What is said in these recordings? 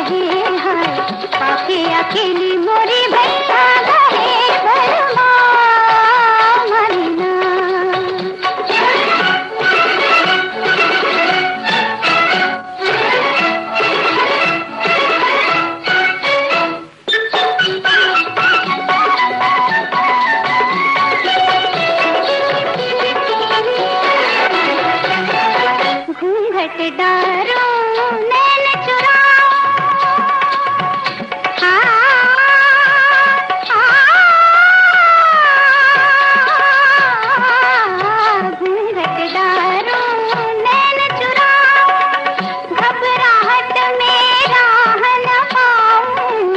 कहे हाय, पाके अकेली मोरी भैया गए बरमा मरीना। घूंघट डारो नैन चुराओ, घूंघट डारो नैन चुराओ, घबराहट में राह न पाऊं।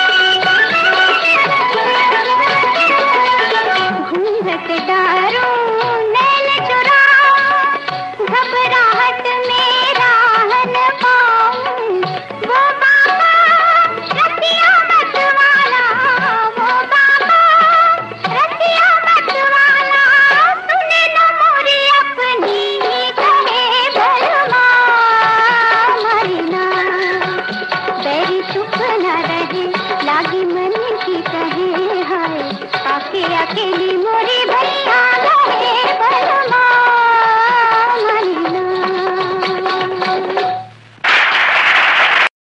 घूंघट डारो नैन चुराओ, घबराहट में राह न पाऊं। वो बाबा रतिया मत वाला, वो बाबा रतिया मत वाला, सुने न मोरी अपनी कहे बरमा मरीना। बैरी चुप न रहे लागी मन की कहे हाय, पाके अकेली मोरी भैया